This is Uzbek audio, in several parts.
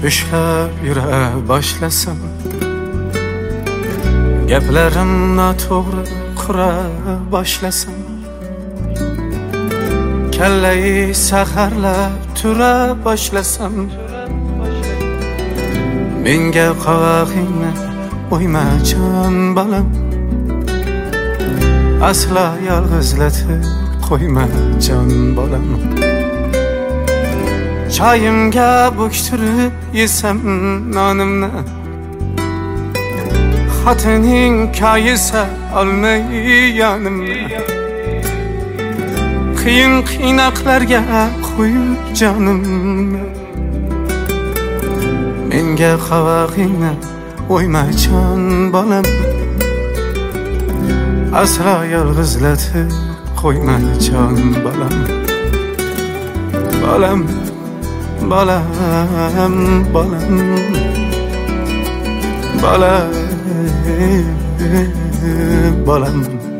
ushlab yura boshlasam, gaplarim noto'g'ri qura boshlasam, kallai saharlab tura boshlasam, menga qovog'ingni qo'yma jon bolam, aslo yolg'izlatib qo'yma jon bolam. Choyimga bo'ktirib yesam nonimni, xotining koyisa olmay yonimni, qiyin qiynoqlarga qo'yib jonimni, menga qovog'ingni qo'yma jon bolam, aslo yolg'izlatib qo'yma jon bolam. Bolam, bolam, bolam, bolam, bolam,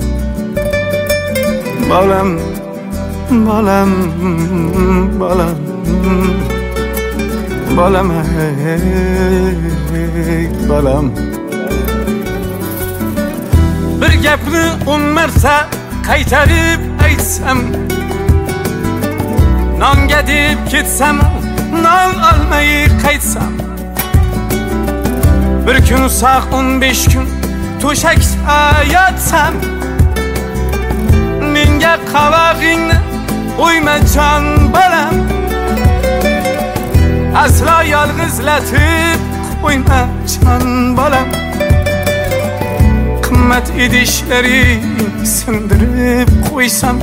bolam, bolam, bolam, bolam, bolam. Bir gapni 10 marta qaytarib aytsam, nonga deb ketsam, non olmay qaytsam, bir kun uzoq 15 kun to'shakda yotsam, menga qovog'ingni qo'yma jon bolam, aslo yolg'izlatib qo'yma jon bolam. Qimmat idishlaring sindirib qo'ysam,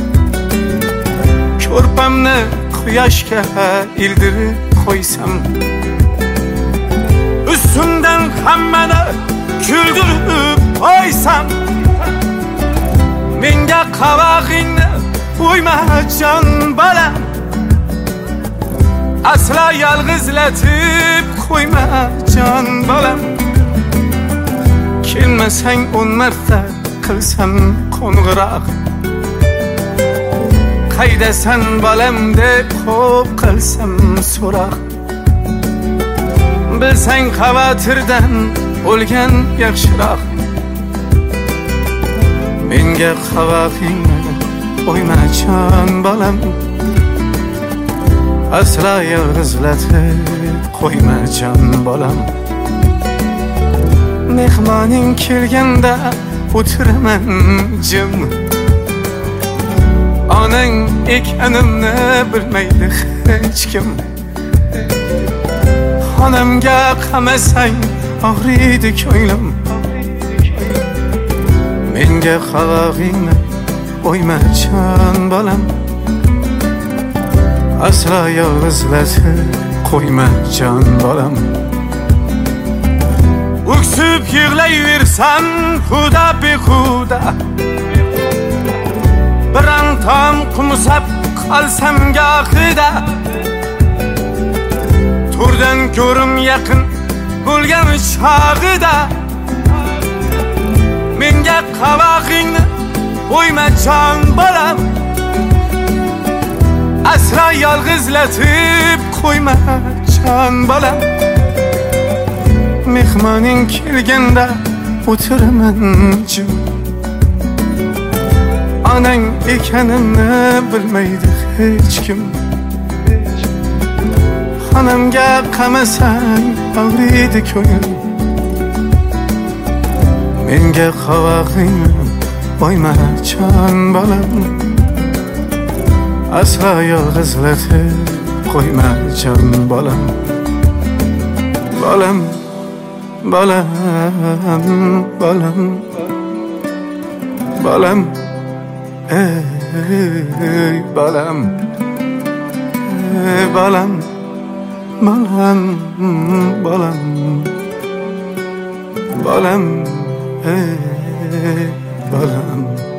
ko'rpamni quyoshga ildirib qo'ysam, ustimdan hammani kuldirib qo'ysam, menga qovog'ingni qo'yma jon bolam, aslo yolg'izlatib qo'yma jon bolam. Kelmasang 10 marta qilsam qo'ng'iroq, qaydasan bolam deb xo'p qilsam so'roq, bilsang xavotirdan o'lgan yaxshiroq, menga qovog'ingni qo'yma jon bolam, aslo yolg'izlatib qo'yma jon bolam. Mehmoning kelganda o'tiraman jim, onang ekanimni bilmaydi hech kim. Xonamga qamasang og'riydi ko'nglim, menga qovog'ingni qo'yma jon bolam, aslo yolg'izlatib qo'yma jon bolam. O'ksib yig'layversan xuda behuda, biron tom qumsab qolsam gohida, to'rdan ko'rim yaqin bo'lgan chog'ida, menga qovog'ingni qo'yma jon bolam, aslo yolg'izlatib qo'yma jon bolam. Mehmoning kelganda o'tiraman jim, onang ekanimni bilmaydi hech kim. Xonamga qamasang og'riydi ko'nglim, menga qovog'ingni qo'yma jon bolam, aslo yolg'izlatib qo'yma jon bolam. Bolam, bolam, bolam, bolam, ey bolam, bolam, bolam, bolam, bolam, ey bolam.